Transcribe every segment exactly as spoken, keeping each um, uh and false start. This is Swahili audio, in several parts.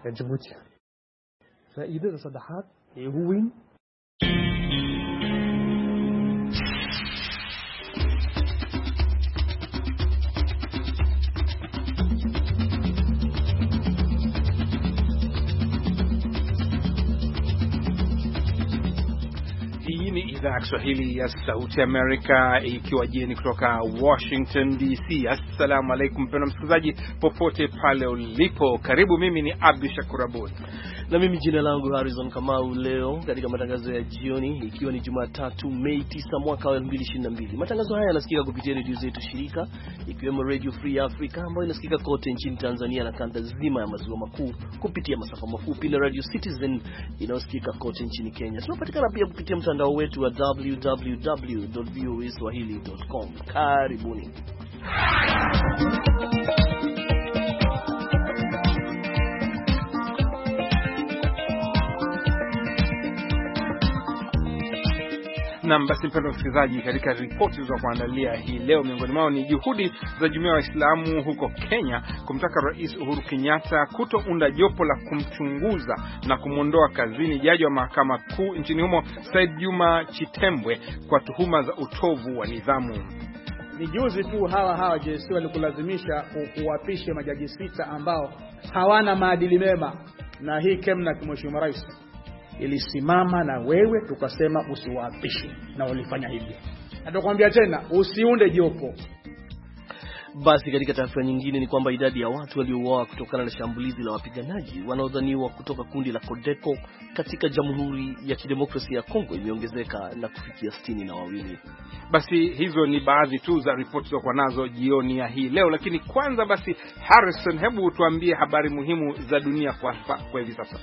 ee Djibouti. Faa'iidada saddexaad ee ugu weyn idhaa Kiswahili ya Sauti Amerika ikiwa jeni kutoka Washington D C. Assalamu alaykum mpendwa msikilizaji popote pale ulipo. Karibu, mimi ni Abdi Shakur Abud. Na mimi jina langu Harrison Kamau. Leo katika matangazo ya jioni, ikiwa ni Jumatatu Mei tisa mwaka wa elfu mbili ishirini na mbili. Matangazo haya yanasikika kupitia redio zetu shirika, ikiwemo Radio Free Africa ambayo inasikika kote nchini Tanzania na kanda zima ya maziwa makuu kupitia masafa mafupi, na Radio Citizen inayosikika kote nchini Kenya. Tunapatikana pia kupitia mtandao wetu wa w w w dot voa swahili dot com. Karibuni. Na basi mpendwa msikilizaji, katika ripoti za kuandalia hii leo, miongoni mwao ni juhudi za Jumuiya ya Waislamu huko Kenya kumtaka Rais Uhuru Kenyatta kutounda jopo la kumchunguza na kumwondoa kazini jaji wa mahakama kuu nchini humo Said Juma Chitembwe kwa tuhuma za utovu wa nidhamu. Ni juzi tu hawa hawa J S walikulazimisha kuwapisha majaji sita ambao hawana maadili mema, na hii Kemna Mheshimiwa Rais ilisimama na wewe tukasema usiwaapishe, na walifanya hivyo. Natakwambia tena usiunde jopo. Basi katika taarifa nyingine ni kwamba idadi ya watu waliouawa kutokana na shambulizi la wapiganaji wanaodhaniwa kutoka kundi la Codeco katika Jamhuri ya Kidemokrasia ya Kongo imeongezeka na kufikia sitini na wawili. Basi hizo ni baadhi tu za ripoti za kwa nazo jioni ya hii leo, lakini kwanza basi Harrison, hebu tuambie habari muhimu za dunia kwa kwa hivi sasa.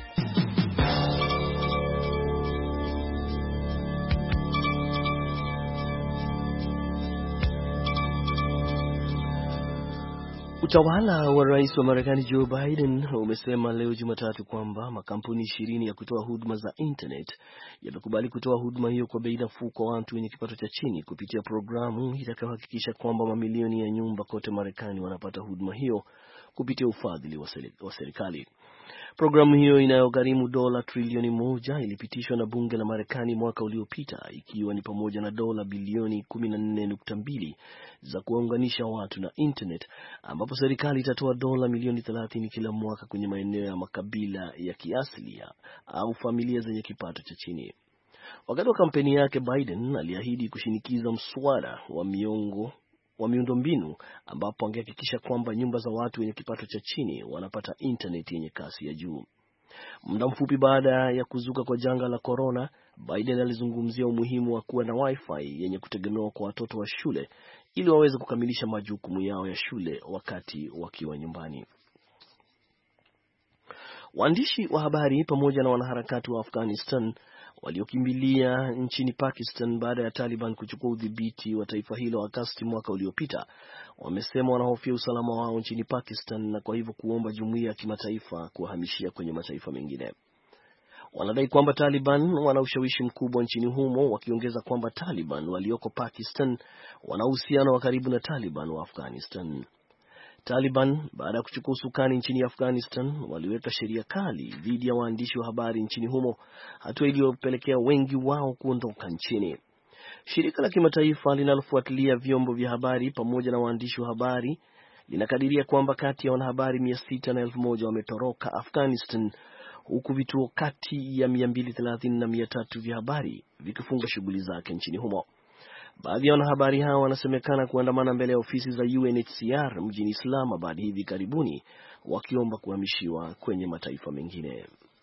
Utawala wa Rais wa Marekani Joe Biden umesema leo Jumatatu kwamba makampuni ishirini ya kutoa huduma za internet yamekubali kutoa huduma hiyo kwa bei nafuu kwa watu wenye kipato cha chini kupitia programu itakayohakikisha kwamba mamilioni ya nyumba kote Marekani wanapata huduma hiyo kupitia ufadhili wa serikali. Programu hiyo inayogharimu dola trilioni moja ilipitishwa na bunge la Marekani mwaka uliopita, ikiwa ni pamoja na dola bilioni kumi na nne nukta mbili za kuunganisha watu na internet, ambapo serikali itatoa dola milioni thelathini kila mwaka kwenye maeneo ya makabila ya kiasili au familia zenye kipato cha chini. Wakati wa kampeni yake, Biden aliahidi kushinikiza mswada wa miongo wa miundombinu ambapo angehakikisha kwamba nyumba za watu wenye kipato cha chini wanapata internet yenye kasi ya juu. Muda mfupi baada ya kuzuka kwa janga la corona, Biden alizungumzia umuhimu wa kuwa na wifi yenye kutegemewa kwa watoto wa shule ili waweze kukamilisha majukumu yao ya shule wakati wakiwa nyumbani. Waandishi wa habari pamoja na wanaharakati wa Afghanistan waliokimbilia nchini Pakistan baada ya Taliban kuchukua udhibiti wa taifa hilo Agosti mwaka uliopita wamesema wanahofia usalama wao nchini Pakistan, na kwa hivyo kuomba jumuiya ya kimataifa kuwahamishia kwenye mataifa mengine. Wanadai kwamba Taliban wana ushawishi mkubwa nchini humo, wakiongeza kwamba Taliban walioko Pakistan wana uhusiano wa karibu na Taliban wa Afghanistan. Taliban baada ya kuchukua usukani nchini Afghanistan waliweka sheria kali dhidi ya waandishi wa habari nchini humo, hatua iliyopelekea wengi wao kuondoka nchini. Shirika la kimataifa linalofuatilia vyombo vya habari pamoja na waandishi wa habari linakadiria kwamba kati ya wanahabari mia sita na elfu moja wametoroka Afghanistan, huku vituo kati ya mia mbili thelathini na mia tatu vya habari vikifunga shughuli zake nchini humo. Baadhi ya wanahabari hao wanasemekana kuandamana mbele ya ofisi za U N H C R mjini Islamabad hivi karibuni, wakiomba kuhamishiwa kwenye mataifa mengine.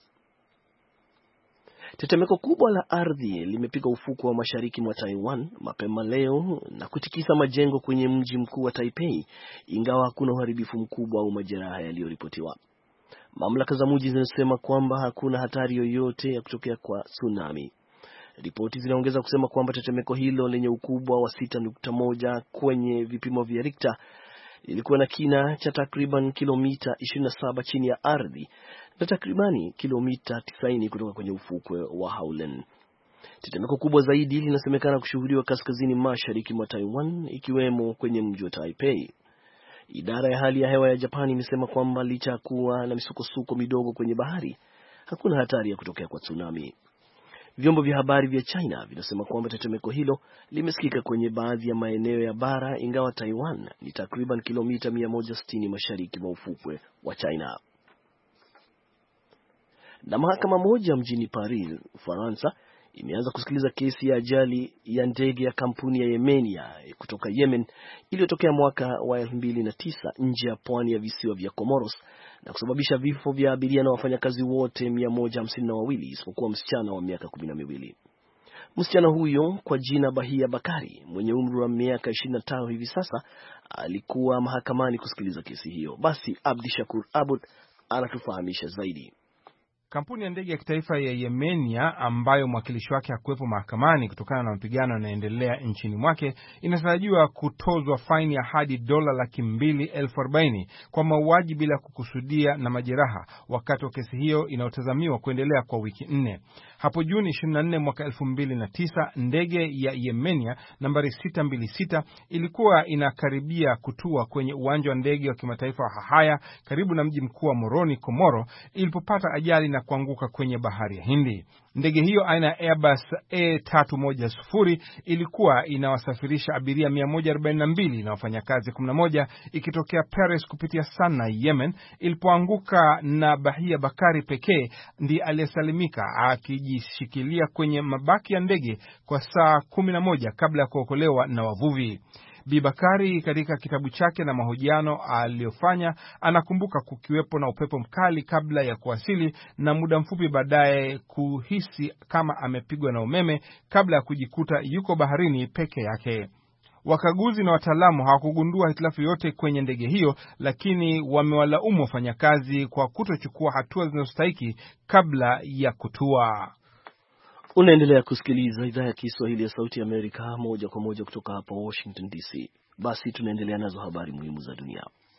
Tetemeko kubwa la ardhi limepiga ufuko wa mashariki mwa Taiwan mapema leo na kutikisa majengo kwenye mji mkuu wa Taipei, ingawa hakuna uharibifu mkubwa au majeraha yaliyoripotiwa. Mamlaka za mji zinasema kwamba hakuna hatari yoyote ya kutokea kwa tsunami. Ripoti zinaongeza kusema kwamba tetemeko hilo lenye ukubwa wa sita nukta moja kwenye vipimo vya Richter ilikuwa na kina cha takriban kilomita ishirini na saba chini ya ardhi na takribani kilomita tisaini kutoka kwenye ufukwe wa Haulen. Tetemeko kubwa zaidi linasemekana kushuhudiwa kaskazini mashariki mwa Taiwan, ikiwemo kwenye mji wa Taipei. Idara ya hali ya hewa ya Japani imesema kwamba licha ya kuwa na misukosuko midogo kwenye bahari, hakuna hatari ya kutokea kwa tsunami. Vyombo vya habari vya China vinasema kwamba tetemeko hilo limesikika kwenye baadhi ya maeneo ya bara, ingawa Taiwan ni takriban kilomita mia moja sitini mashariki mwa ufukwe wa China. Na mahakama moja mjini Paris, Ufaransa, imeanza kusikiliza kesi ya ajali ya ndege ya kampuni ya Yemenia kutoka Yemen iliyotokea mwaka wa elfu mbili na tisa nje ya pwani ya visiwa vya Comoros na kusababisha vifo vya abiria na wafanyakazi wote mia moja hamsini na wawili isipokuwa msichana wa miaka kumi na miwili. Msichana huyo kwa jina Bahia Bakari mwenye umri wa miaka ishirini na tano hivi sasa alikuwa mahakamani kusikiliza kesi hiyo. Basi Abdi Shakur Abud anatufahamisha zaidi. Kampuni ya ndege ya kitaifa ya Yemenia ambayo mwakilishi wake hakuwepo mahakamani kutokana na mapigano yanayoendelea nchini mwake inatarajiwa kutozwa faini ya hadi dola laki mbili elfu arobaini kwa mauaji bila kukusudia na majeraha wakati wa kesi hiyo inayotazamiwa kuendelea kwa wiki nne. Hapo Juni ishirini na nne mwaka elfu mbili na tisa ndege ya Yemenia nambari sita mbili sita ilikuwa inakaribia kutua kwenye uwanja wa ndege wa kimataifa wa Hahaya karibu na mji mkuu wa Moroni, Komoro, ilipopata ajali na kuanguka kwenye bahari ya Hindi. Ndege hiyo aina ya Airbus A tatu moja sifuri ilikuwa inawasafirisha abiria mia moja arobaini na mbili na wafanyakazi kumi na moja ikitokea Paris kupitia Sanaa, Yemen, ilipoanguka na Bahia Bakari pekee ndiye aliyesalimika akijishikilia kwenye mabaki ya ndege kwa saa kumi na moja kabla ya kuokolewa na wavuvi. Bi Bakari katika kitabu chake na mahojiano aliyofanya anakumbuka kukiwepo na upepo mkali kabla ya kuwasili na muda mfupi baadaye kuhisi kama amepigwa na umeme kabla ya kujikuta yuko baharini peke yake. Wakaguzi na wataalamu hawakugundua hitilafu yote kwenye ndege hiyo, lakini wamewalaumu wafanyakazi kwa kutochukua hatua zinazostahili kabla ya kutua. Unaendelea kusikiliza idhaa ya Kiswahili ya Sauti ya Amerika moja kwa moja kutoka hapa Washington D C. Basi tunaendelea nazo habari muhimu za dunia.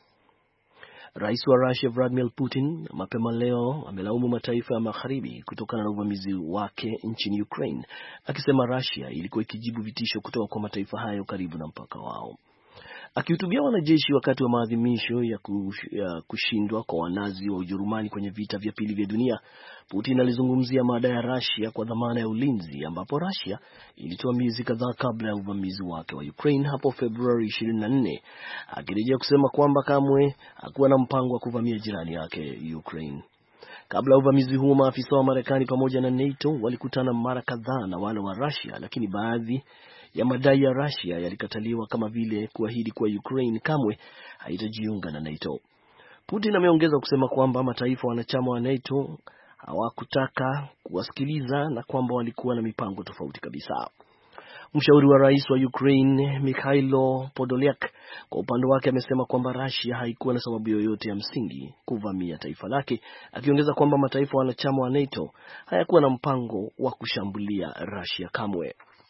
Rais wa Russia Vladimir Putin mapema leo amelaumu mataifa ya magharibi kutokana na uvamizi wake nchini Ukraine, akisema Russia ilikuwa ikijibu vitisho kutoka kwa mataifa hayo karibu na mpaka wao. Akihutubia wanajeshi wakati wa maadhimisho ya kushindwa kwa wanazi wa Ujerumani kwenye vita vya pili vya dunia, Putin alizungumzia mada ya Russia kwa dhamana ya ulinzi, ambapo Russia ilitoa miezi kadhaa kabla ya uvamizi wake wa Ukraine hapo Februari ishirini na nne, akirejea kusema kwamba kamwe hakuwa na mpango wa kuvamia jirani yake Ukraine. Kabla ya uvamizi huo, maafisa wa Marekani pamoja na NATO walikutana mara kadhaa na wale wa Russia, lakini baadhi ya madai ya Russia yalikataliwa, kama vile kuahidi kwa Ukraine kamwe haitajiunga na NATO. Putin ameongeza kusema kwamba mataifa wanachama wa NATO hawakutaka kuwasikiliza na kwamba walikuwa na mipango tofauti kabisa. Mshauri wa rais wa Ukraine Mikhailo Podolyak kwa upande wake amesema kwamba Russia haikuwa na sababu yoyote ya msingi kuvamia taifa lake, akiongeza kwamba mataifa wanachama wa NATO hayakuwa na mpango wa kushambulia Russia kamwe.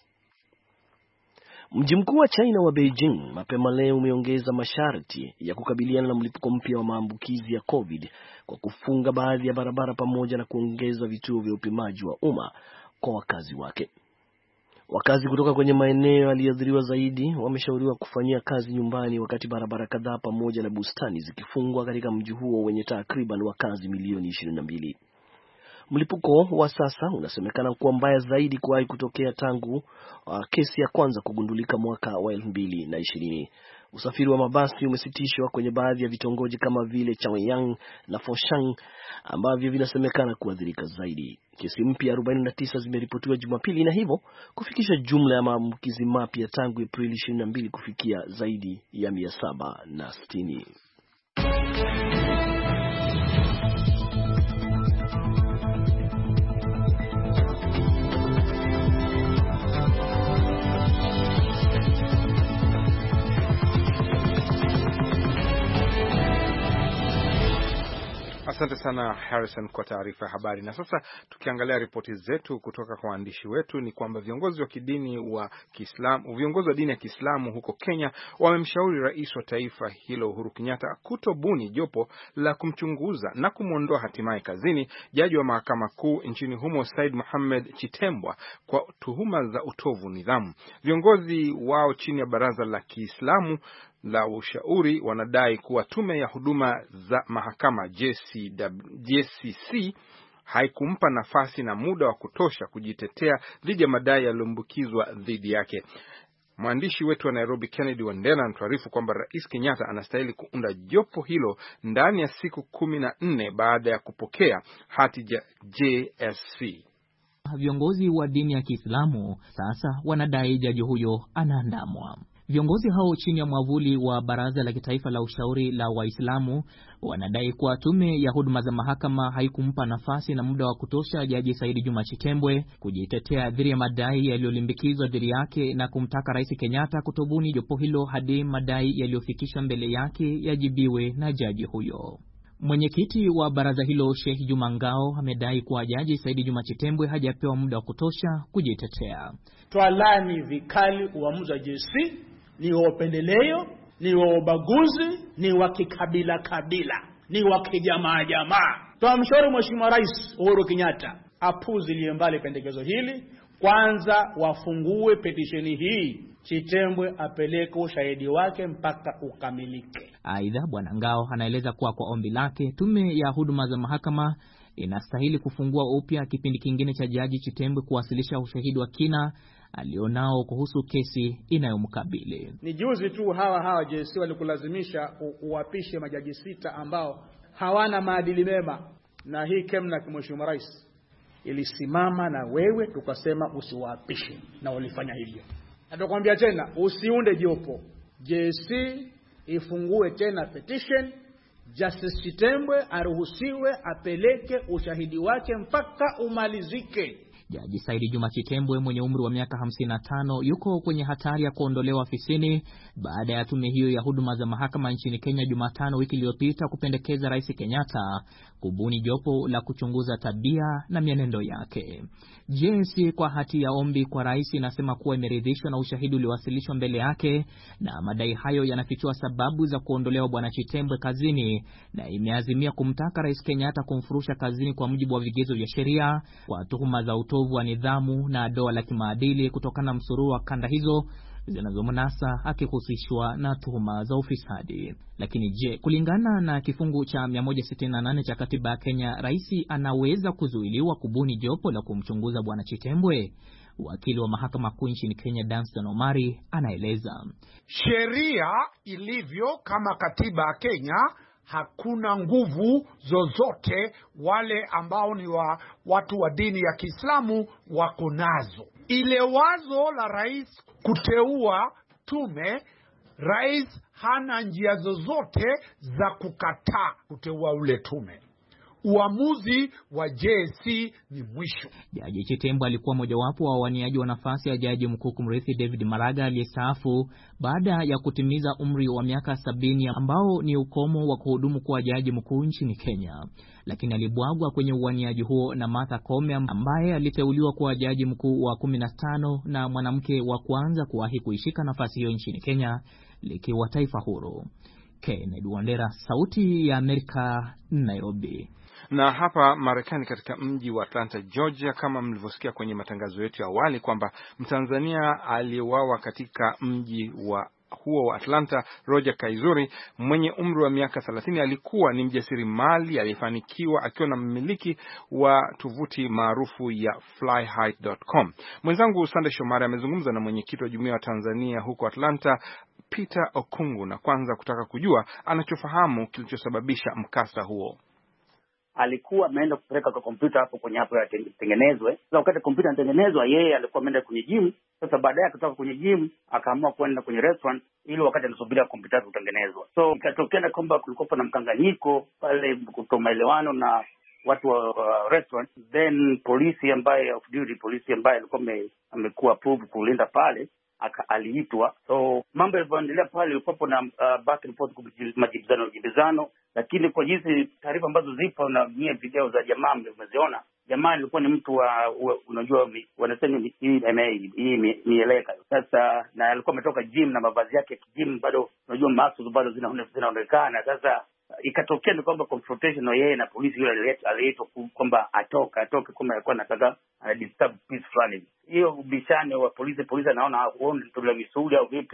Mji mkuu wa China wa Beijing mapema leo umeongeza masharti ya kukabiliana na mlipuko mpya wa maambukizi ya COVID kwa kufunga baadhi ya barabara pamoja na kuongeza vituo vya upimaji wa umma kwa wakazi wake. Wakazi kutoka kwenye maeneo yaliyoathiriwa zaidi wameshauriwa kufanyia kazi nyumbani, wakati barabara kadhaa pamoja na bustani zikifungwa katika mji huo wenye takriban wakazi milioni ishirini na mbili. Mlipuko wa sasa unasemekana kuwa mbaya zaidi kuwahi kutokea tangu uh, kesi ya kwanza kugundulika mwaka wa elfu mbili na ishirini. Usafiri wa mabasi umesitishwa kwenye baadhi ya vitongoji kama vile Chaoyang na Foshan ambavyo vinasemekana kuathirika zaidi. Kesi mpya arobaini na tisa zimeripotiwa Jumapili na hivyo kufikisha jumla ya maambukizi mapya tangu Aprili ishirini na mbili kufikia zaidi ya mia saba na sitini. Asante sana Harrison kwa taarifa ya habari. Na sasa tukiangalia ripoti zetu kutoka kwa waandishi wetu, ni kwamba viongozi wa kidini wa Kiislamu, viongozi wa dini ya Kiislamu huko Kenya wamemshauri rais wa taifa hilo Uhuru Kenyatta kutobuni jopo la kumchunguza na kumuondoa hatimaye kazini jaji wa mahakama kuu nchini humo Said Mohamed Chitembwa kwa tuhuma za utovu nidhamu. Viongozi wao chini ya baraza la Kiislamu la ushauri wanadai kuwa tume ya huduma za mahakama J C C haikumpa nafasi na muda wa kutosha kujitetea dhidi ya madai yaliyoambukizwa dhidi yake. Mwandishi wetu wa Nairobi Kennedy Wandera anatuarifu kwamba Rais Kenyatta anastahili kuunda jopo hilo ndani ya siku kumi na nne baada ya kupokea hati ya J S C. Viongozi wa dini ya Kiislamu sasa wanadai jaji huyo anaandamwa. Viongozi hao chini ya mwavuli wa Baraza la Kitaifa la Ushauri la Waislamu wanadai kuwa tume ya huduma za mahakama haikumpa nafasi na muda wa kutosha Jaji Said Juma Chitembwe kujitetea dhidi ya madai yaliyolimbikizwa dhidi yake na kumtaka Rais Kenyatta kutobuni jopo hilo hadi madai yaliyofikishwa mbele yake yajibiwe na jaji huyo. Mwenyekiti wa baraza hilo Sheikh Juma Ngao amedai kuwa Jaji Said Juma Chitembwe hajapewa muda wa kutosha kujitetea. Twalani vikali uamuzi wa J S C, ni wa upendeleo, ni wa ubaguzi, ni wa kikabila kabila, ni wa kijamaa jamaa. Twamshauri Mheshimiwa Rais Uhuru Kenyatta apuzilie mbali pendekezo hili. Kwanza wafungue petisheni hii, Chitembwe apeleke ushahidi wake mpaka ukamilike. Aidha, Bwana Ngao anaeleza kuwa kwa ombi lake tume ya huduma za mahakama inastahili kufungua upya kipindi kingine cha Jaji Chitembwe kuwasilisha ushahidi wa kina alionao kuhusu kesi inayomkabili. Ni juzi tu hawa hawa J S C walikulazimisha uwapishe majaji sita ambao hawana maadili mema, na hii kemna Mheshimiwa Rais ilisimama na wewe tukasema usiwapishe, na walifanya hivyo. Natakwambia tena usiunde jopo. J S C ifungue tena petition, Justice Chitembwe aruhusiwe apeleke ushahidi wake mpaka umalizike. Jaji Said Juma Chitembwe mwenye umri wa miaka hamsini na tano yuko kwenye hatari ya kuondolewa ofisini baada ya tume hiyo ya huduma za mahakama nchini Kenya Jumatano wiki iliyopita kupendekeza Rais Kenyatta kubuni jopo la kuchunguza tabia na mienendo yake. J S C kwa hati ya ombi kwa rais inasema kuwa imeridhishwa na ushahidi uliowasilishwa mbele yake na madai hayo yanafichua sababu za kuondolewa Bwana Chitembwe kazini, na imeazimia kumtaka Rais Kenyatta kumfurusha kazini kwa mujibu wa vigezo vya sheria kwa tuhuma za utovu wa nidhamu na doa la kimaadili kutokana na msururu wa kanda hizo zinazomnasa akihusishwa na tuhuma za ufisadi. Lakini je, kulingana na kifungu cha mia moja sitini na nane cha katiba ya Kenya, rais anaweza kuzuiliwa kubuni jopo la kumchunguza Bwana Chitembwe? Wakili wa mahakama kuu nchini Kenya Danstan Omari anaeleza. Sheria ilivyo kama katiba ya Kenya, hakuna nguvu zozote wale ambao ni wa watu wa dini ya Kiislamu wako nazo. Ile wazo la rais kuteua tume, rais hana njia zozote za kukataa kuteua ule tume. Uamuzi wa J S C ni mwisho. Jaji Chitembwe alikuwa mojawapo wa waniaji wa nafasi ya jaji mkuu kumrithi David Maraga aliyestaafu baada ya kutimiza umri wa miaka sabini ambao ni ukomo wa kuhudumu kuwa jaji mkuu nchini Kenya. Lakini alibwagwa kwenye uwaniaji huo na Martha Koome ambaye aliteuliwa kuwa jaji mkuu wa kumi na tano na mwanamke wa kwanza kuwahi kuishika nafasi hiyo nchini Kenya likiwa taifa huru. Kennedy Wandera, Sauti ya Amerika, Nairobi. Na hapa Marekani katika mji wa Atlanta, Georgia, kama mlivyosikia kwenye matangazo yetu ya awali kwamba Mtanzania aliyeuawa katika mji wa huo wa Atlanta, Roger Kaizuri mwenye umri wa miaka thelathini alikuwa ni mjasiriamali aliyefanikiwa akiwa na mmiliki wa tovuti maarufu ya fly height dot com. Mwenzangu Sande Shomari amezungumza na mwenyekiti wa Jumuiya ya Tanzania huko Atlanta, Peter Okungu, na kwanza kutaka kujua anachofahamu kilichosababisha mkasa huo. Alikuwa ameenda kupeleka kwa kompyuta hapo kwenye hapo ya tengenezwe. Sasa wakati kompyuta inatengenezwa, yeye alikuwa ameenda kwenye gym. Sasa baadaye kutoka kwenye gym akaamua kwenda kwenye restaurant ili wakati anasubiria kompyuta kutengenezwa. So ikatokea kwamba kulikuwa na mkanganyiko pale, kutomaelewano na watu wa uh, restaurant. Then polisi ambaye of duty, polisi ambaye alikuwa amekuwa approved kulinda pale aka aliitwa. So mambo yalivyoendelea pale ilikuwa na uh, back and forth, majibizano majibizano, lakini kwa jinsi taarifa ambazo zipo na nye video za jamaa mmeziona, jamaa alikuwa ni mtu wa, unajua wanasema hii hii mieleka. Sasa na alikuwa ametoka gym na mavazi yake ya gym, bado unajua muscles bado zinaonekana. Sasa ikatokea ni kwamba confrontation na yeye na polisi yule aliitwa kwamba atoka atoke kama alikuwa anataka ana disturb peace fulani. Hiyo ubishane wa polisi polisi anaona huoni tula misuli au vipi.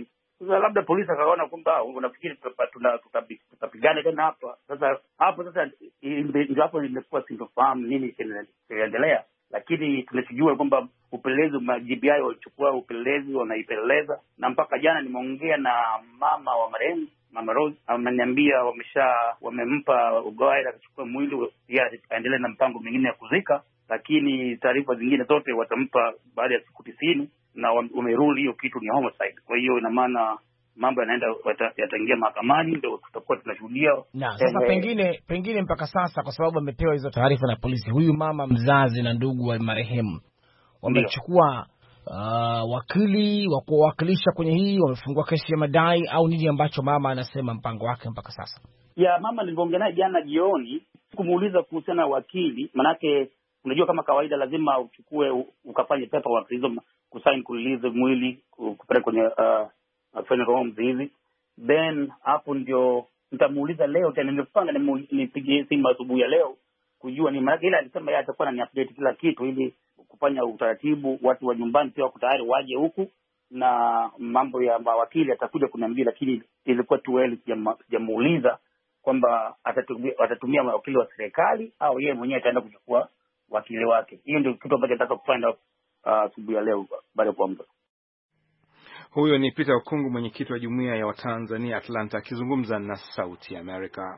Sasa labda polisi akaona kwamba unafikiri tutapigana tena hapa. Sasa hapo sasa ndio hapo nimekuwa sintofahamu nini kinaendelea, lakini tunachojua kwamba upelelezi G B I walichukua upelelezi, wanaipeleleza, na mpaka jana nimeongea na mama wa marehemu Mama Rose, ameniambia wamesha wamempa ugawaida akachukua mwili ya aendelee na mpango mwingine ya kuzika, lakini taarifa zingine zote watampa baada ya siku tisini na wameruli hiyo kitu ni homicide. Kwa hiyo ina maana mambo yanaenda yataingia mahakamani, ndio tutakuwa tunashuhudia. Na sasa eh, pengine pengine mpaka sasa kwa sababu amepewa hizo taarifa na polisi, huyu mama mzazi na ndugu wa marehemu wamechukua uh, wakili wa kuwakilisha kwenye hii, wamefungua kesi ya madai au nini ambacho mama anasema mpango wake mpaka sasa? Ya mama niliongea naye jana jioni, kumuuliza kuhusiana na wakili, manake unajua kama kawaida lazima uchukue ukafanye paperwork hizo, kusign kurelease mwili kupeleka kwenye uh, funeral homes hivi. Then hapo ndio nitamuuliza leo tena, nimepanga nipige simu asubuhi ya leo kujua ni maana, ila alisema yeye atakuwa ananiupdate kila kitu ili kufanya utaratibu. Watu wa nyumbani pia wako tayari waje huku, na mambo ya mawakili atakuja kuniambia, lakini ilikuwa tu wewe sijamuuliza kwamba atatumia, atatumia mawakili wa serikali au yeye mwenyewe ataenda kuchukua wakili wake. Hiyo ndio kitu ambacho nataka kufanya asubuhi uh, ya leo baada ya kuamka. Huyo ni Peter Okungu, mwenyekiti wa Jumuiya ya Watanzania Atlanta, akizungumza na Sauti ya America.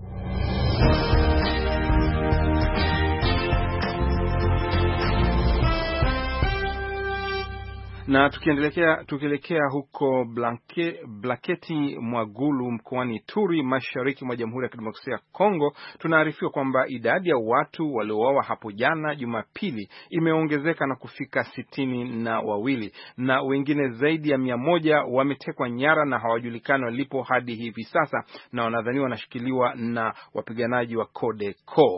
Na tukiendelea tukielekea huko Blanke, Blaketi Mwagulu mkoani Turi mashariki mwa Jamhuri ya Kidemokrasia ya Kongo, tunaarifiwa kwamba idadi ya watu waliouawa hapo jana Jumapili imeongezeka na kufika sitini na wawili, na wengine zaidi ya mia moja wametekwa nyara na hawajulikani walipo hadi hivi sasa, na wanadhaniwa wanashikiliwa na wapiganaji wa Codeco.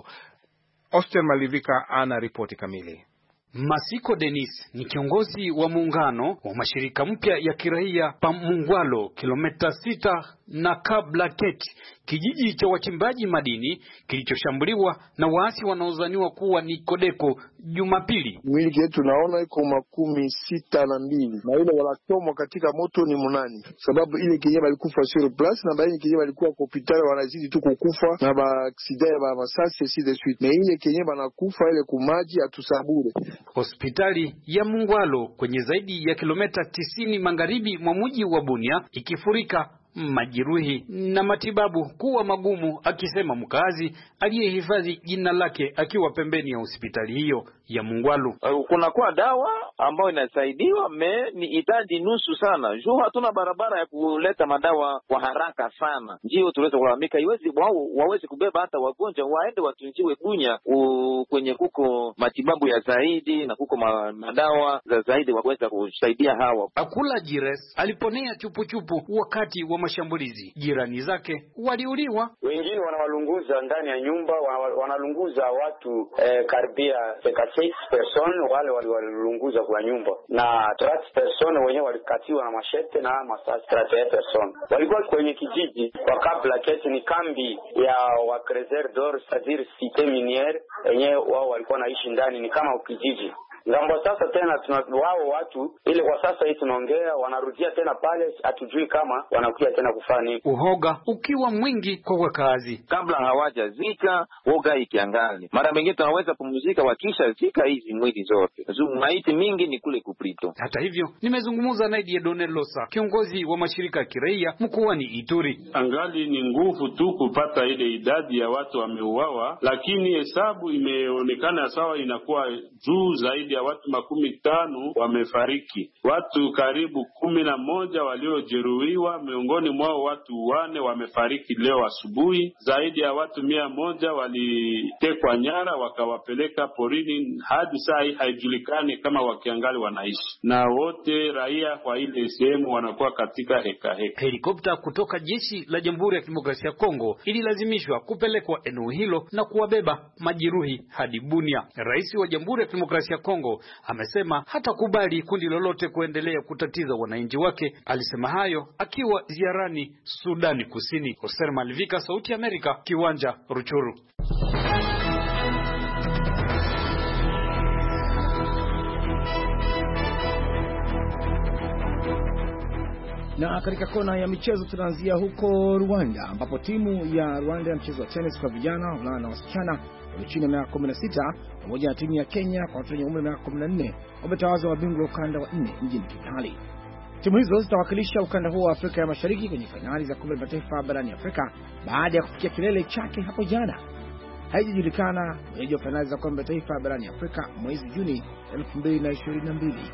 Oster Malivika ana ripoti kamili. Masiko Denis ni kiongozi wa muungano wa mashirika mpya ya kiraia pa Mungwalo, kilomita sita na Kablaketi, kijiji cha wachimbaji madini kilichoshambuliwa na waasi wanaozaniwa kuwa ni Codeco Jumapili. Mwili yetu naona iko makumi sita na mbili na ile wanachomwa katika moto ni munani, sababu ile kenye walikufa sur place na baadhi kenye walikuwa kwa hospitali wanazidi tu kukufa na ba accident ya masasi si de suite, na ile kenye wanakufa ile kumaji atusabure. Hospitali ya Mungwalo kwenye zaidi ya kilomita tisini magharibi mwa mji wa Bunia ikifurika, majeruhi na matibabu kuwa magumu, akisema mkazi aliyehifadhi jina lake akiwa pembeni ya hospitali hiyo ya Mungwalu. Kuna kwa dawa ambayo inasaidiwa me ni idadi nusu sana. Juu hatuna barabara ya kuleta madawa kwa haraka sana. Ndio tuweza kulalamika iwezi wao waweze kubeba hata wagonjwa waende watunjiwe Bunya kwenye kuko matibabu ya zaidi na kuko ma, madawa za zaidi waweza kusaidia hawa. Akula Jires aliponea chupu chupu wakati wa mashambulizi. Jirani zake waliuliwa. Wengine wanawalunguza ndani ya nyumba, wanalunguza watu eh, karibia six person wale walilunguza kwa nyumba, na thirty person wenyewe walikatiwa na mashete na masasi. thirty person walikuwa kwenye kijiji kwa kabla kesi ni kambi ya wa Crescer d'Or Sadir Cité Minière, wenyewe wao walikuwa naishi ndani ni kama kijiji. Ngambo sasa tena tuna wao watu ile kwa sasa hii tunaongea wanarudia tena pale, hatujui kama wanakuja tena kufanya. Uhoga ukiwa mwingi kwa wakazi kabla hawaja zika, woga ikiangali. Mara mengine tunaweza pumzika wakisha zika hizi mwili zote. Zumu maiti mingi ni kule kuplito. Hata hivyo nimezungumza na Diedone Losa, kiongozi wa mashirika ya kiraia mkoani Ituri. Angali ni nguvu tu kupata ile idadi ya watu wameuawa, lakini hesabu imeonekana sawa inakuwa juu zaidi ya watu makumi tano wamefariki. Watu karibu kumi na moja waliojeruhiwa, miongoni mwao watu wane wamefariki leo asubuhi. Zaidi ya watu mia moja walitekwa nyara wakawapeleka porini, hadi saa hii haijulikani kama wakiangali wanaishi. Na wote raia kwa ile sehemu wanakuwa katika heka heka. Helikopta kutoka jeshi la Jamhuri ya Kidemokrasia ya Kongo ililazimishwa kupelekwa eneo hilo na kuwabeba majeruhi hadi Bunia. Rais wa Jamhuri ya Kidemokrasia ya Kongo amesema hatakubali kundi lolote kuendelea kutatiza wananchi wake. Alisema hayo akiwa ziarani Sudani Kusini. Oster Malivika, Sauti ya Amerika, Kiwanja, Ruchuru. Na katika kona ya michezo tunaanzia huko Rwanda, ambapo timu ya Rwanda ya mchezo wa tennis kwa vijana, wavulana na wasichana walio chini ya miaka kumi na sita pamoja na timu ya Kenya kwa watu wenye umri wa miaka kumi na nne wametawazwa mabingwa ukanda wa nne mjini Kigali. Timu hizo zitawakilisha ukanda huo wa Afrika ya Mashariki kwenye fainali za kombe la mataifa barani Afrika baada ya kufikia kilele chake hapo jana. Haijajulikana mwenyeji wa fainali za kombe la mataifa barani Afrika mwezi Juni elfu mbili na ishirini na mbili.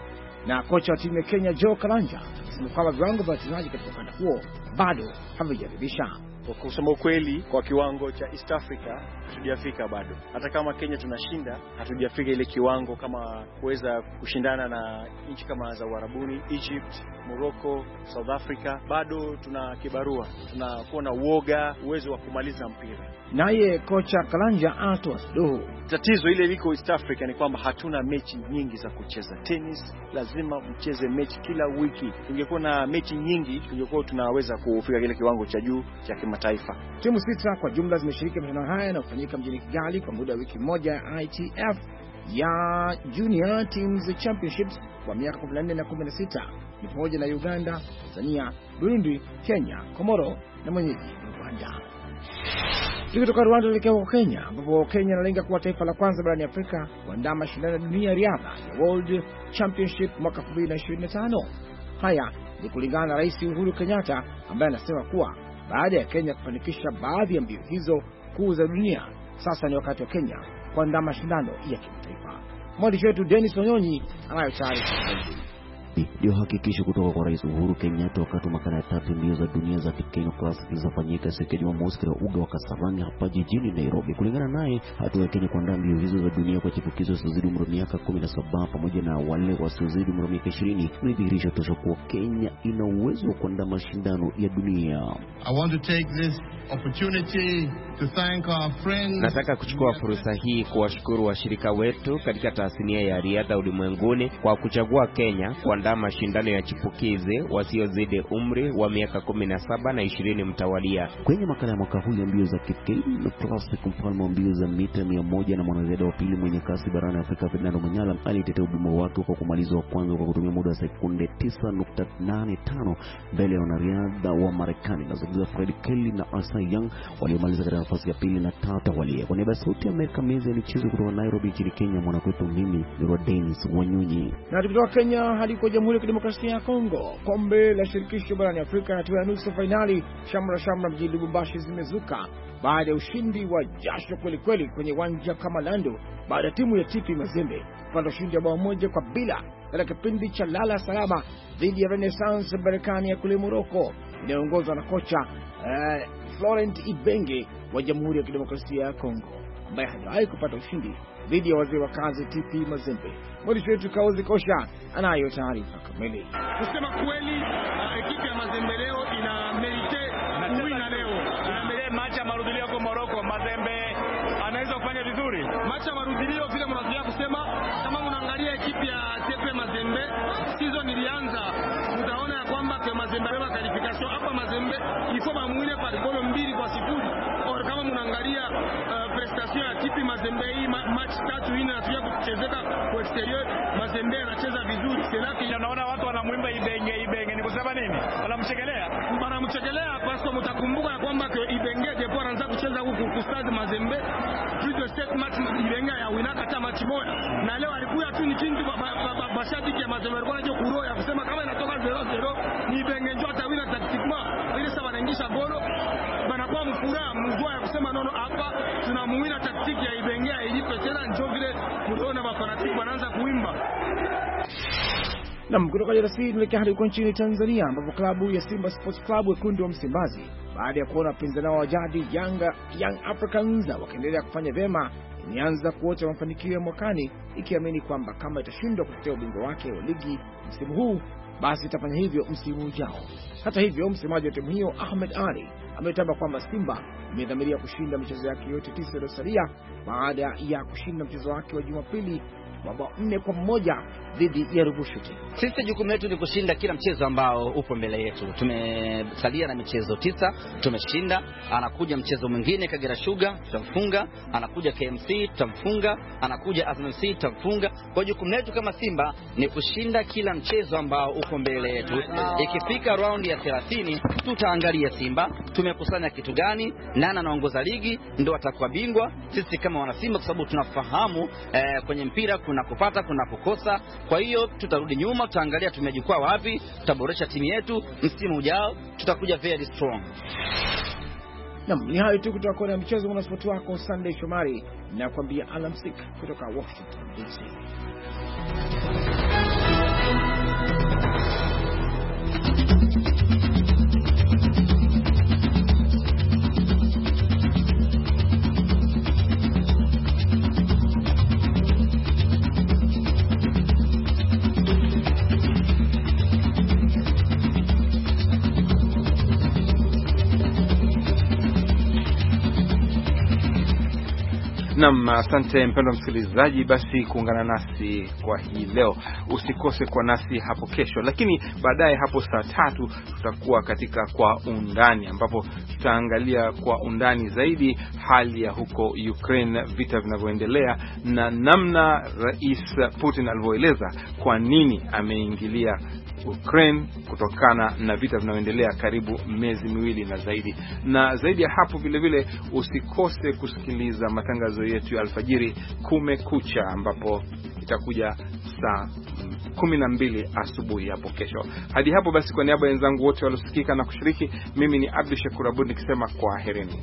Na kocha wa timu ya Kenya Joe Kalanja anasema kwamba viwango vya wachezaji katika ukanda huo bado havijaridhisha. Kwa kusema ukweli, kwa kiwango cha East Africa hatujafika bado. Hata kama Kenya tunashinda, hatujafika ile kiwango kama kuweza kushindana na nchi kama za Uarabuni, Egypt, Morocco, South Africa. Bado tuna kibarua, tunakuwa na uoga, uwezo wa kumaliza mpira. Naye kocha Kalanja atoa suduhu. Tatizo ile liko East Africa ni kwamba hatuna mechi nyingi za kucheza tennis. Lazima mcheze mechi kila wiki. Tungekuwa na mechi nyingi, tungekuwa tunaweza kufika kile kiwango cha juu cha kimataifa. Timu sita kwa jumla zimeshiriki mashindano haya na kufanyika mjini Kigali kwa muda wa wiki moja ya I T F ya Junior Teams Championships kwa miaka kumi na nne na kumi na sita. Ni pamoja na Uganda, Tanzania, Burundi, Kenya, Komoro na mwenyeji Rwanda. Tukitoka Rwanda tuelekea huko Kenya, ambapo Kenya inalenga kuwa taifa la kwanza barani Afrika kuandaa mashindano ya dunia ya riadha ya World Championship mwaka elfu mbili na ishirini na tano. Haya ni kulingana na Rais Uhuru Kenyatta ambaye anasema kuwa baada ya Kenya kufanikisha baadhi ya mbio hizo kuu za dunia, sasa ni wakati wa Kenya kuandaa mashindano ya kimataifa. Mwandishi wetu Dennis Wanyonyi anayo taarifa zaidi. Ndio hakikisho kutoka kwa Rais Uhuru Kenyatta wakati wa makala ya tatu mbio za dunia za Kenya Classic zilizofanyika siku ya Jumamosi katika uga wa Kasarani hapa jijini Nairobi. Kulingana naye, hatua ya Kenya kuandaa mbio hizo za dunia kwa chipukizo wasiozidi umri wa miaka kumi na saba pamoja na wale wasiozidi umri wa miaka ishirini ni dhihirisho tosha kuwa Kenya ina uwezo wa kuandaa mashindano ya dunia. I want to take this opportunity to thank our friends. Nataka kuchukua fursa hii kuwashukuru washirika wetu katika tasnia ya riadha ulimwenguni kwa kuchagua Kenya kuandaa mashindano ya chipukizi wasiozidi umri wa miaka kumi na saba na ishirini mtawalia. Kwenye makala ya mwaka huu ya mbio za Kenya Classic, mfalme wa mbio za mita mia moja na mwanariadha wa pili mwenye kasi barani Afrika Ferdinand Manyala alitetea ubingwa wake kwa kumaliza wa kwanza kwa kutumia muda wa sekunde tisa nukta nane tano mbele ya wanariadha wa Marekani na zungumza Fred Kelly na Asa Young waliomaliza katika nafasi ya pili na tatu walia. Kwa niaba ya Sauti ya Amerika, meza ya michezo kutoka Nairobi nchini Kenya, mwanakwetu mimi ni Dennis Wanyonyi. Na tukitoka Kenya hadi kwa Jamhuri ya Kidemokrasia ya Kongo, kombe la shirikisho barani Afrika hatua ya nusu finali, shamra shamra mjini Lubumbashi zimezuka baada ya ushindi wa jasho kweli kweli kwenye uwanja kama Lando, baada ya timu ya T P Mazembe kupata ushindi wa bao moja kwa bila katika kipindi cha lala salama dhidi ya Renaissance Berkane ya kule Morocco inayoongozwa na kocha uh, Florent Ibenge wa Jamhuri ya Kidemokrasia ya Kongo ambaye hajawahi kupata ushindi dhidi ya wazee wa kazi T P Mazembe. Mwandishi wetu Kaozi Kosha anayo taarifa kamili. Kusema kweli, uh, ekipi ya Mazembe leo ina merite kuwina leo. Ina merite macha marudilio kwa Morocco. Mazembe anaweza kufanya vizuri. Macha marudilio vile mnazoea kusema, kama mnaangalia ekipi ya T P Mazembe season ilianza, mtaona ya kwamba kwa Mazembe leo qualification hapa Mazembe iko mamwine kwa goli mbili kwa sifuri. Or kama mnaangalia uh, prestation ya T P Mazembe hii ma, match tatu ina natuja kuchezeka kwa exterior, Mazembe anacheza vizuri. Selaki naona watu wanamwimba Ibenge Ibenge, ni kusema nini? Wanamchekelea. Wanamchekelea kwa sababu mtakumbuka ya kwamba Ibenge ndipo anaanza kucheza huku kustadi Mazembe. Previous set match Ibenge ya winaka hata match moja. Na leo alikuwa tu ni kintu bashabiki ya Mazembe walikuwa wanajua kuroa ya kusema kama inatoka zero zero ni Ibenge ndio atawina tactiquement. Ili sasa wanaingisha golo. Banakuwa mfuraha mzua ya kusema nono hapa tunamuwina taktiki ya Ibenge ilipe tena ndio vile mliona mafanatiki wanaanza kuimba. Na kutoka Dar es Salaam tuelekea hadi nchini Tanzania ambapo klabu ya Simba Sports Club wekundu wa Msimbazi baada ya kuona wapinzani wao wa jadi Yanga Young Africans wakiendelea kufanya vyema imeanza kuota mafanikio ya mwakani, ikiamini kwamba kama itashindwa kutetea ubingwa wake wa ligi msimu huu basi itafanya hivyo msimu ujao. Hata hivyo, msemaji wa timu hiyo Ahmed Ali ametamba kwamba Simba imedhamiria kushinda michezo yake yote tisa iliyosalia baada ya kushinda mchezo wake wa Jumapili mabao nne kwa mmoja dhidi ya Ruvu Shooting. Sisi jukumu letu ni kushinda kila mchezo ambao upo mbele yetu. Tumesalia na michezo tisa, tumeshinda. Anakuja mchezo mwingine Kagera Sugar, tutamfunga. Anakuja K M C, tutamfunga. Anakuja Azam F C, tutamfunga. Kwa jukumu letu kama Simba ni kushinda kila mchezo ambao upo mbele yetu. Ikifika round ya thelathini tutaangalia Simba tumekusanya kitu gani, nani anaongoza ligi ndio atakuwa bingwa. Sisi kama wana Simba, kwa sababu tunafahamu eh, kwenye mpira kuna kupata kuna kukosa. Kwa hiyo tutarudi nyuma, tutaangalia tumejikwaa wapi, tutaboresha timu yetu. Msimu ujao tutakuja very strong. Naam, ni hayo tu kutoka kwa mchezo wa sport wako Sunday Shomari, na kuambia alamsik kutoka Washington D C. Naam, asante mpendwa msikilizaji, basi kuungana nasi kwa hii leo. Usikose kwa nasi hapo kesho, lakini baadaye hapo saa tatu tutakuwa katika Kwa Undani, ambapo tutaangalia kwa undani zaidi hali ya huko Ukraine, vita vinavyoendelea na namna Rais Putin alivyoeleza kwa nini ameingilia Ukraine kutokana na vita vinavyoendelea karibu miezi miwili na zaidi. Na zaidi ya hapo vile vile usikose kusikiliza matangazo yetu ya alfajiri Kumekucha, ambapo itakuja saa kumi na mbili asubuhi hapo kesho. Hadi hapo basi, kwa niaba ya wenzangu wote waliosikika na kushiriki, mimi ni Abdul Shakur Abud nikisema kwa hereni.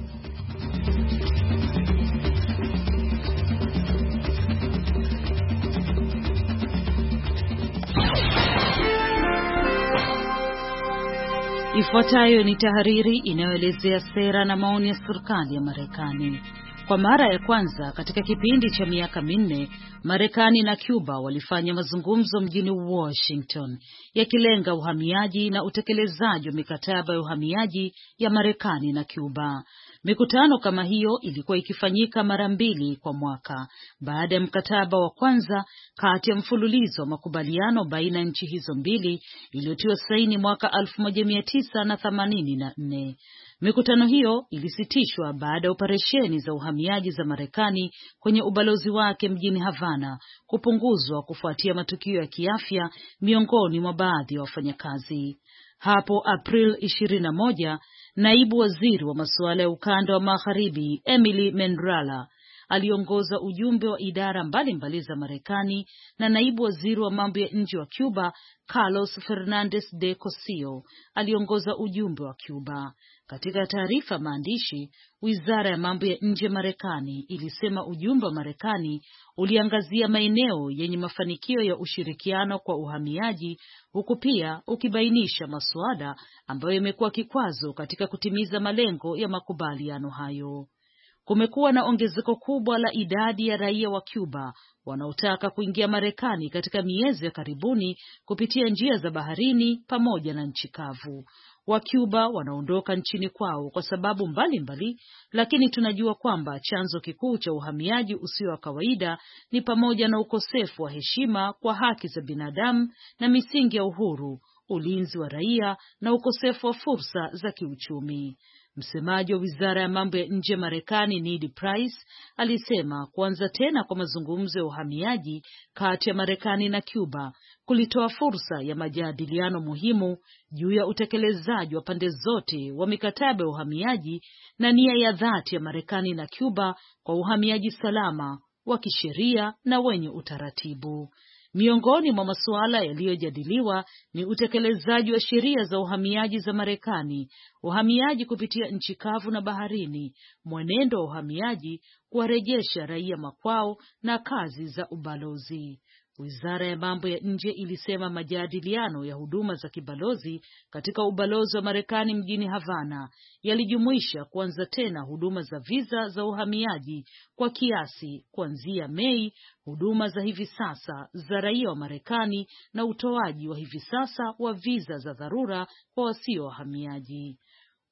Ifuatayo ni tahariri inayoelezea sera na maoni ya serikali ya Marekani. Kwa mara ya kwanza katika kipindi cha miaka minne, Marekani na Cuba walifanya mazungumzo mjini Washington yakilenga uhamiaji na utekelezaji wa mikataba ya uhamiaji ya Marekani na Cuba. Mikutano kama hiyo ilikuwa ikifanyika mara mbili kwa mwaka baada ya mkataba wa kwanza kati ya mfululizo wa makubaliano baina ya nchi hizo mbili iliyotiwa saini mwaka elfu moja mia tisa themanini na nne. Mikutano hiyo ilisitishwa baada ya operesheni za uhamiaji za Marekani kwenye ubalozi wake mjini Havana kupunguzwa kufuatia matukio ya kiafya miongoni mwa baadhi ya wafanyakazi. Hapo April ishirini na moja, naibu waziri wa masuala ya ukanda wa magharibi Emily Mendrala aliongoza ujumbe wa idara mbalimbali za Marekani na naibu waziri wa mambo ya nje wa Cuba Carlos Fernandez de Cosio aliongoza ujumbe wa Cuba. Katika taarifa maandishi, Wizara ya mambo ya nje Marekani ilisema ujumbe wa Marekani uliangazia maeneo yenye mafanikio ya ushirikiano kwa uhamiaji, huku pia ukibainisha masuala ambayo yamekuwa kikwazo katika kutimiza malengo ya makubaliano hayo. Kumekuwa na ongezeko kubwa la idadi ya raia wa Cuba wanaotaka kuingia Marekani katika miezi ya karibuni kupitia njia za baharini pamoja na nchi kavu. Wa Cuba wanaondoka nchini kwao kwa sababu mbalimbali mbali, lakini tunajua kwamba chanzo kikuu cha uhamiaji usio wa kawaida ni pamoja na ukosefu wa heshima kwa haki za binadamu na misingi ya uhuru, ulinzi wa raia na ukosefu wa fursa za kiuchumi. Msemaji wa Wizara ya mambo ya nje Marekani Ned Price alisema kuanza tena kwa mazungumzo ya uhamiaji kati ya Marekani na Cuba kulitoa fursa ya majadiliano muhimu juu ya utekelezaji wa pande zote wa mikataba ya uhamiaji na nia ya dhati ya Marekani na Cuba kwa uhamiaji salama, wa kisheria na wenye utaratibu. Miongoni mwa masuala yaliyojadiliwa ni utekelezaji wa sheria za uhamiaji za Marekani, uhamiaji kupitia nchi kavu na baharini, mwenendo wa uhamiaji, kuwarejesha raia makwao na kazi za ubalozi. Wizara ya mambo ya nje ilisema majadiliano ya huduma za kibalozi katika ubalozi wa Marekani mjini Havana yalijumuisha kuanza tena huduma za visa za uhamiaji kwa kiasi kuanzia Mei, huduma za hivi sasa za raia wa Marekani na utoaji wa hivi sasa wa visa za dharura kwa wasio wahamiaji.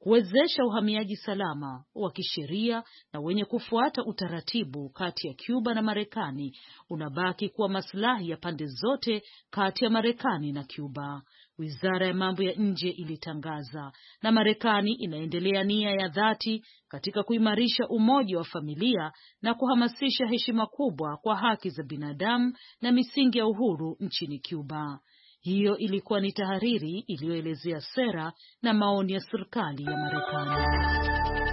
kuwezesha uhamiaji salama wa kisheria na wenye kufuata utaratibu kati ya Cuba na Marekani unabaki kuwa maslahi ya pande zote kati ya Marekani na Cuba, Wizara ya mambo ya nje ilitangaza, na Marekani inaendelea nia ya dhati katika kuimarisha umoja wa familia na kuhamasisha heshima kubwa kwa haki za binadamu na misingi ya uhuru nchini Cuba. Hiyo ilikuwa ni tahariri iliyoelezea sera na maoni ya serikali ya Marekani.